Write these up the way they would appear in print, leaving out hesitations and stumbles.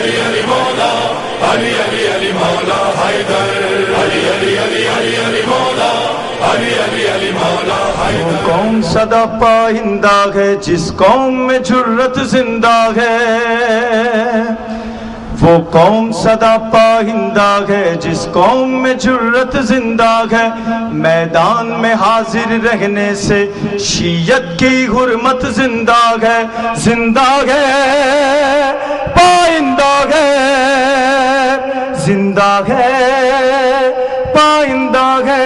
علی علی مولا علی علی علی مولا حیدر علی علی علی علی علی مولا علی علی علی مولا حیدر. وہ قوم صدا پائندہ ہے جس قوم میں جرت زندہ ہے. وہ قوم صدا پائندہ ہے جس قوم میں جرت زندہ ہے. میدان میں حاضر رہنے سے شیعت کی حرمت زندہ ہے. زندہ ہے پائندہ ہے زندہ ہے پائندہ ہے.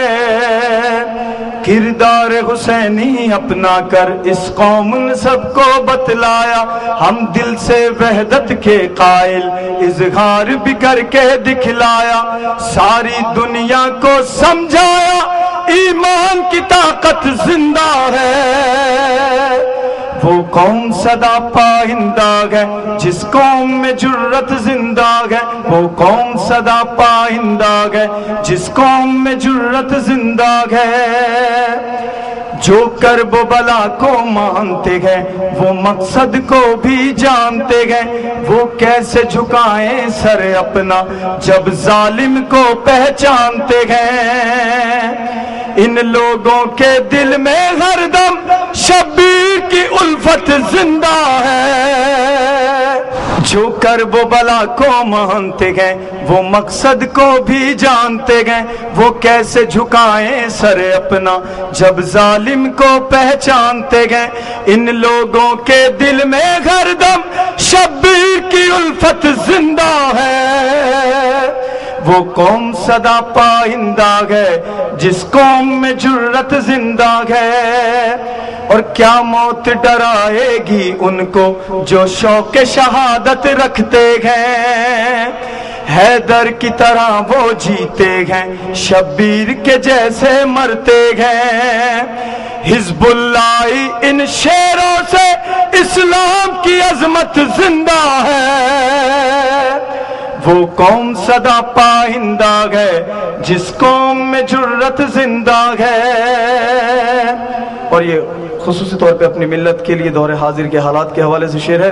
کردار حسینی اپنا کر اس قوم نے سب کو بتلایا. ہم دل سے وحدت کے قائل اظہار بھی کر کے دکھلایا. ساری دنیا کو سمجھایا ایمان کی طاقت زندہ ہے. وہ قوم صدا پائندہ ہے جس قوم میں جرت زندہ ہے. وہ قوم صدا پائندہ ہے جس قوم میں جرت زندہ ہے. جو کرب و بلا کو مانتے ہیں وہ مقصد کو بھی جانتے ہیں. وہ کیسے جھکائیں سر اپنا جب ظالم کو پہچانتے ہیں. ان لوگوں کے دل میں ہر دم شبیر کی الفت زندہ ہے. جو کرب و بلا کو مانتے ہیں وہ مقصد کو بھی جانتے ہیں. وہ کیسے جھکائیں سر اپنا جب ظالم کو پہچانتے ہیں. ان لوگوں کے دل میں ہر دم شبیر کی الفت زندہ ہے. وہ قوم صدا پائندہ ہے جس قوم میں جرت زندہ ہے. اور کیا موت ڈرائے گی ان کو جو شوق شہادت رکھتے ہیں. حیدر کی طرح وہ جیتے ہیں شبیر کے جیسے مرتے ہیں. حزب اللہ ان شیروں سے اسلام کی عظمت زندہ ہے. وہ قوم صدا پائندہ ہے جس قوم میں جرت زندہ ہے. اور یہ خصوصی طور پہ اپنی ملت کے لیے دور حاضر کے حالات کے حوالے سے شعر ہے.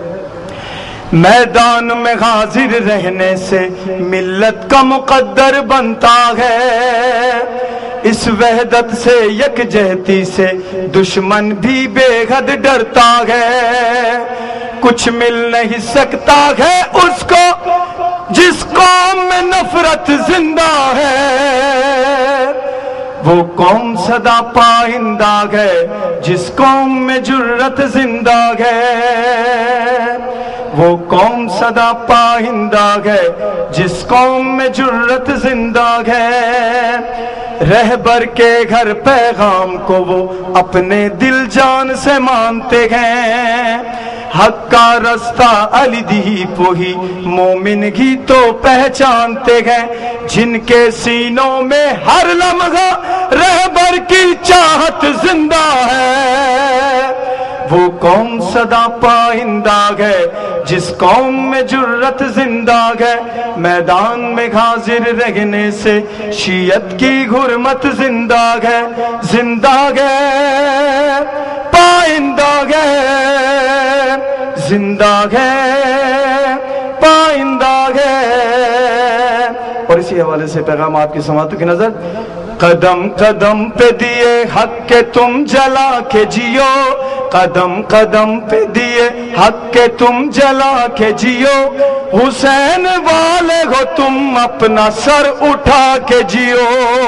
میدان میں حاضر رہنے سے ملت کا مقدر بنتا ہے. اس وحدت سے یکجہتی سے دشمن بھی بے حد ڈرتا ہے. کچھ مل نہیں سکتا ہے اس کو جس قوم میں نفرت زندہ ہے. وہ قوم صدا پائندہ ہے جس قوم میں جرت زندہ ہے. وہ قوم صدا پائندہ ہے جس قوم میں جرت زندہ ہے. رہبر کے گھر پیغام کو وہ اپنے دل جان سے مانتے ہیں. حق کا رستہ علی دی پوہی مومن ہی تو پہچانتے ہیں. جن کے سینوں میں ہر لمحہ رہبر کی چاہت زندہ ہے. وہ قوم صدا پائندہ ہے جس قوم میں جرت زندہ ہے. میدان میں حاضر رہنے سے شیعت کی حرمت زندہ ہے. زندہ ہے پائندہ ہے زندہ ہے پائندہ ہے. اور اسی حوالے سے پیغام آپ کی سماعتوں کی نظر. قدم قدم پہ دیے حق کے تم جلا کے جیو. قدم قدم پہ دیے حق کے تم جلا کے جیو. حسین والے ہو تم اپنا سر اٹھا کے جیو.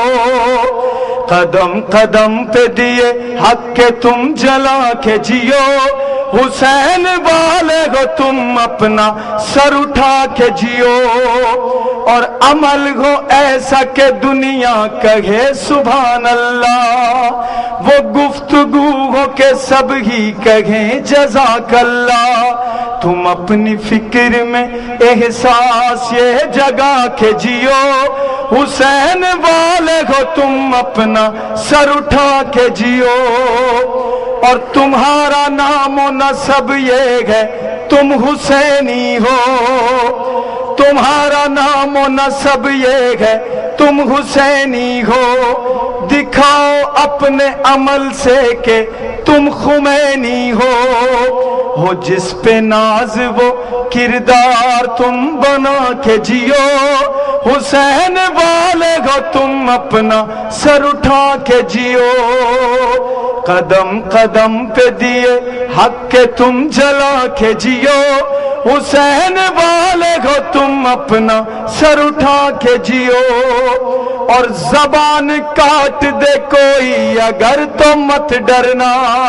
قدم قدم پہ دیے حق کے تم جلا کے جیو. حسین والے ہو تم اپنا سر اٹھا کے جیو. اور عمل ہو ایسا کہ دنیا کہے سبحان اللہ. وہ گفتگو ہو کہ سب ہی کہیں جزاک اللہ. تم اپنی فکر میں احساس یہ جگا کے جیو. حسین والے ہو تم اپنا سر اٹھا کے جیو. اور تمہارا نام و نسب یہ ہے تم حسینی ہو. تمہارا نام و نسب یہ ہے تم حسینی ہو. دکھاؤ اپنے عمل سے کہ تم خمینی ہو. ہو جس پہ ناز وہ کردار تم بنا کے جیو، حسین والے ہو تم اپنا سر اٹھا کے جیو، قدم قدم پہ دیے حق کے تم جلا کے جیو، حسین والے ہو تم اپنا سر اٹھا کے جیو، اور زبان کاٹ دے کوئی اگر تو مت ڈرنا،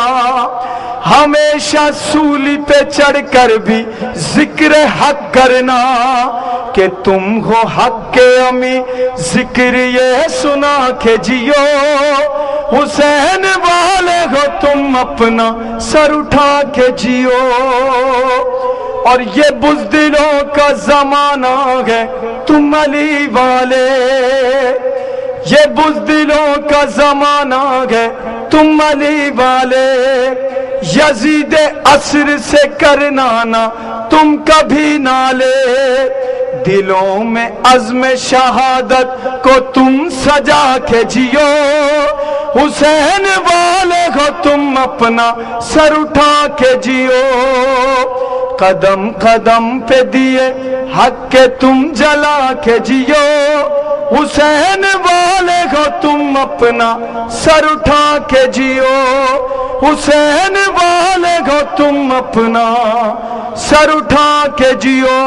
ہمیشہ سولی پہ چڑھ کر بھی ذکر حق کرنا، کہ تم ہو حق کے امی ذکر یہ سنا کے جیو، حسین والے ہو تم اپنا سر اٹھا کے جیو، اور یہ بزدلوں کا زمانہ ہے تم علی والے، یہ بزدلوں کا زمانہ ہے تم علی والے، یزید عصر سے کرنا نہ تم کبھی نالے، دلوں میں عزم شہادت کو تم سجا کے جیو، حسین والے ہو تم اپنا سر اٹھا کے جیو، قدم قدم پہ دیے حق کے تم جلا کے جیو، حسین والے ہو تم اپنا سر اٹھا کے جیو، حسین والے ہو تم اپنا سر اٹھا کے جیو۔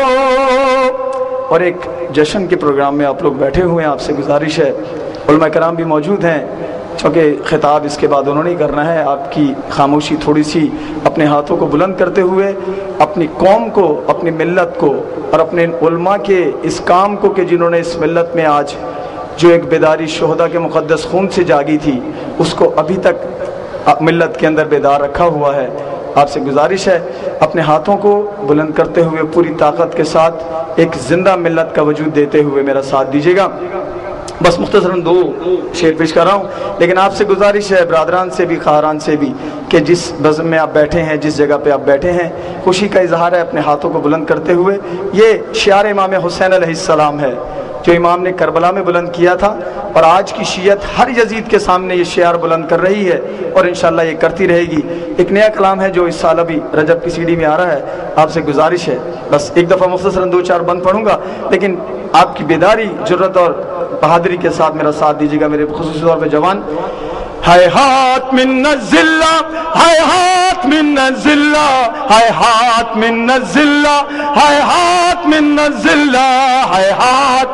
اور ایک جشن کے پروگرام میں آپ لوگ بیٹھے ہوئے ہیں، آپ سے گزارش ہے، علماء کرام بھی موجود ہیں، چونکہ خطاب اس کے بعد انہوں نے کرنا ہے، آپ کی خاموشی تھوڑی سی اپنے ہاتھوں کو بلند کرتے ہوئے اپنی قوم کو، اپنی ملت کو اور اپنے علماء کے اس کام کو کہ جنہوں نے اس ملت میں آج جو ایک بیداری شہداء کے مقدس خون سے جاگی تھی اس کو ابھی تک ملت کے اندر بیدار رکھا ہوا ہے، آپ سے گزارش ہے اپنے ہاتھوں کو بلند کرتے ہوئے پوری طاقت کے ساتھ ایک زندہ ملت کا وجود دیتے ہوئے میرا ساتھ دیجیے گا۔ بس مختصراً 2 شعر پیش کر رہا ہوں، لیکن آپ سے گزارش ہے، برادران سے بھی، خواہران سے بھی، کہ جس بزم میں آپ بیٹھے ہیں، جس جگہ پہ آپ بیٹھے ہیں، خوشی کا اظہار ہے اپنے ہاتھوں کو بلند کرتے ہوئے۔ یہ شعار امام حسین علیہ السلام ہے جو امام نے کربلا میں بلند کیا تھا، اور آج کی شیعت ہر یزید کے سامنے یہ شعار بلند کر رہی ہے اور انشاءاللہ یہ کرتی رہے گی۔ ایک نیا کلام ہے جو اس سال ابھی رجب کی CD میں آ رہا ہے، آپ سے گزارش ہے بس ایک دفعہ مختصراً 2-4 بند پڑھوں گا، لیکن آپ کی بیداری، جرت اور بہادری کے ساتھ میرا ساتھ دیجیے گا میرے خصوصی طور پہ جوان۔ ہائے ہاتھ من الذلہ، ہائے ہاتھ من الذلہ، ہائے ہاتھ من الذلہ، ہائے ہاتھ من الذلہ، ہائے ہاتھ۔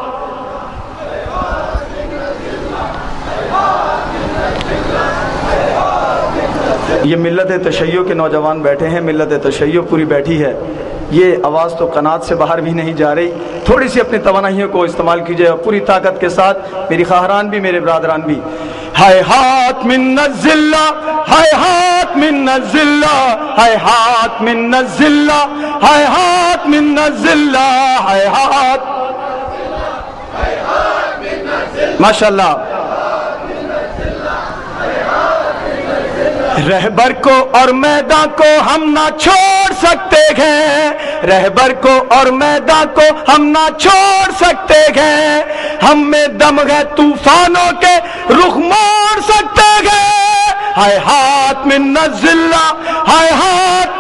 یہ ملت تشیع کے نوجوان بیٹھے ہیں، ملت تشیع پوری بیٹھی ہے، یہ آواز تو قنات سے باہر بھی نہیں جا رہی، تھوڑی سی اپنی توانائیوں کو استعمال کیجئے اور پوری طاقت کے ساتھ، میری خواہران بھی، میرے برادران بھی۔ ہائے ہاتھ من الذلہ، ہائے ہاتھ من الذلہ، ہائے ہاتھ من الذلہ، ہائے ہاتھ من الذلہ، ہائے ہاتھ۔ ماشاءاللہ۔ رہبر کو اور میدان کو ہم نہ چھوڑ سکتے ہیں، رہبر کو اور میدان کو ہم نہ چھوڑ سکتے ہیں، ہم میں دم ہے طوفانوں کے رخ موڑ سکتے ہیں۔ ہائے ہاتھ من الذلہ، ہائے ہاتھ،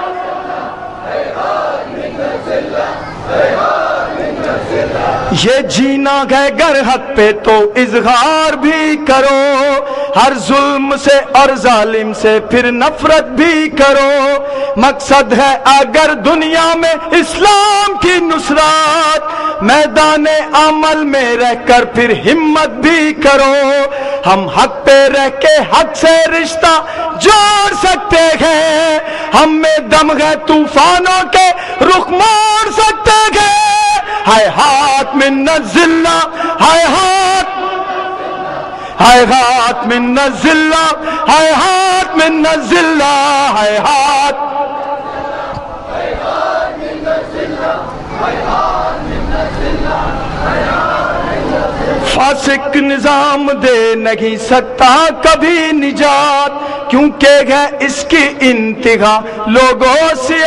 یہ جینا ہے گر حق پہ تو اظہار بھی کرو، ہر ظلم سے اور ظالم سے پھر نفرت بھی کرو، مقصد ہے اگر دنیا میں اسلام کی نصرت، میدان عمل میں رہ کر پھر ہمت بھی کرو، ہم حق پہ رہ کے حق سے رشتہ جوڑ سکتے ہیں، ہم میں دم ہے طوفانوں کے رخ موڑ سکتے ہیں۔ ہائے ہاتھ من الذلہ، ہائے ہاتھ، ہائے ہاتھ من الذلہ، ہائے ہاتھ من الذلہ، ہائے ہاتھ۔ فاسق نظام دے نہیں سکتا کبھی نجات، کیونکہ ہے اس کی انتہا لوگوں سے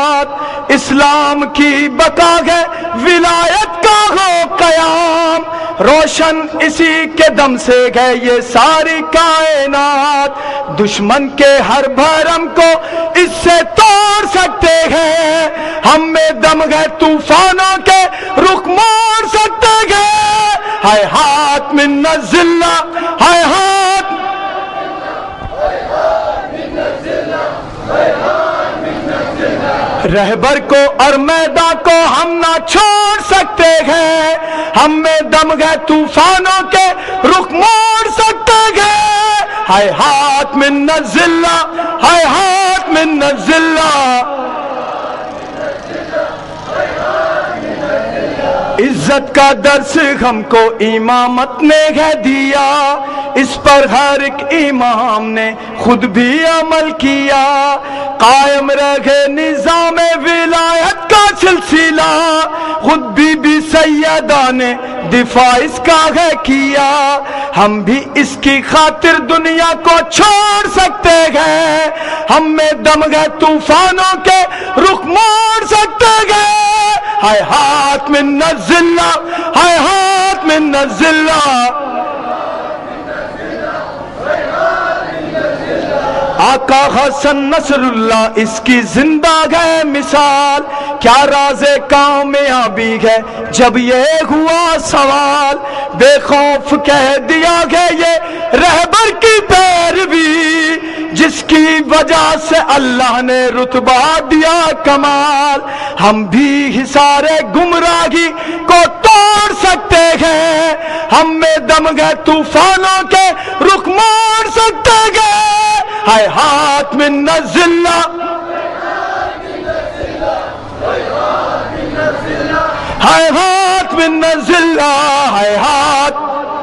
آخرات، اسلام کی بقا ہے ولایت کا ہو قیام، روشن اسی کے دم سے ہے یہ ساری کائنات، دشمن کے ہر بھرم کو اس سے توڑ سکتے ہیں، ہم میں دم ہے طوفانوں کے رخ موڑ سکتے ہیں، ہائے ہاتھ من الذلہ، ہائے ہاتھ رہبر کو اور میدان کو ہم نہ چھوڑ سکتے ہیں، ہم میں دم ہے طوفانوں کے رخ موڑ سکتے ہیں، ہائے ہاتھ من الذلہ، ہائے ہاتھ من الذلہ۔ عزت کا درس ہم کو امامت نے ہے دیا، اس پر ہر ایک امام نے خود بھی عمل کیا، قائم رہے نظام ولایت کا سلسلہ، خود بی سیدہ نے دفاع اس کا ہے کیا، ہم بھی اس کی خاطر دنیا کو چھوڑ سکتے ہیں، ہم میں دم ہے طوفانوں کے رخ موڑ سکتے ہیں، ہائے ہاتھ من الذلہ، ہائے ہاتھ من الذلہ۔ آقا حسن نصر اللہ اس کی زندہ ہے مثال، کیا راز کامیابی ہے جب یہ ہوا سوال، بے خوف کہہ دیا گیا یہ رہبر کی پیروی، جس کی وجہ سے اللہ نے رتبہ دیا کمال، ہم بھی حصار گمراہی کو توڑ سکتے ہیں، ہم میں دم ہے طوفانوں کے رخ موڑ سکتے ہیں، ہائے ہاتھ من الذلہ، ہائے ہاتھ من الذلہ، ہائے ہاتھ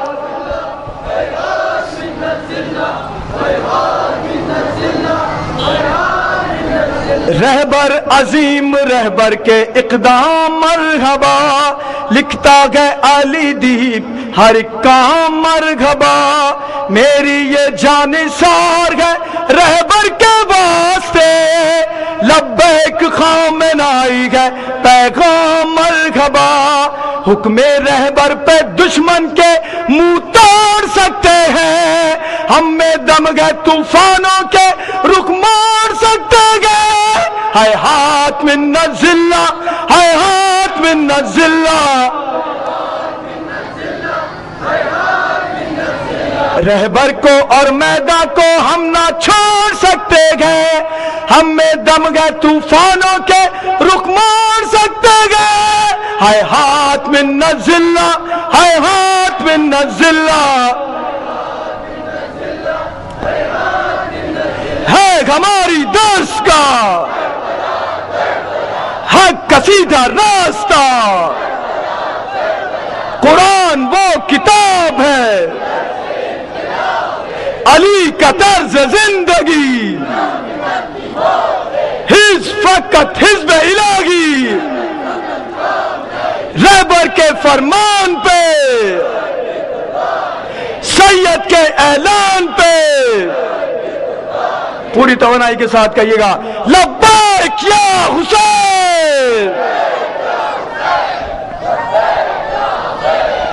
رہبر عظیم رہبر کے اقدام مرحبا، لکھتا گئے علی دیپ ہر کام مرحبا، میری یہ جان سار ہے رہبر کے واسطے، لبیک خامنائی ہے پیغام مرحبا، حکم رہبر پہ دشمن کے منہ توڑ سکتے ہیں، ہم میں دم ہے طوفانوں کے رخ موڑ سکتے ہیں، ہائے ہاتھ من الذلہ، ہائے ہاتھ من الذلہ۔ رہبر کو اور میدان کو ہم نہ چھوڑ سکتے ہیں، ہم میں دم ہے طوفانوں کے رخ موڑ سکتے ہیں، ہائے ہاتھ من الذلہ، ہائے ہاتھ من الذلہ۔ ہے ہماری درس کا حق کا سیدھا راستہ، قرآن وہ کتاب ہے، علی کا طرز زندگی، حزب فقط حزب الہی، رہبر کے فرمان پہ، سید کے اعلان پہ، پوری توانائی کے ساتھ کہیے گا لبیک یا حسین۔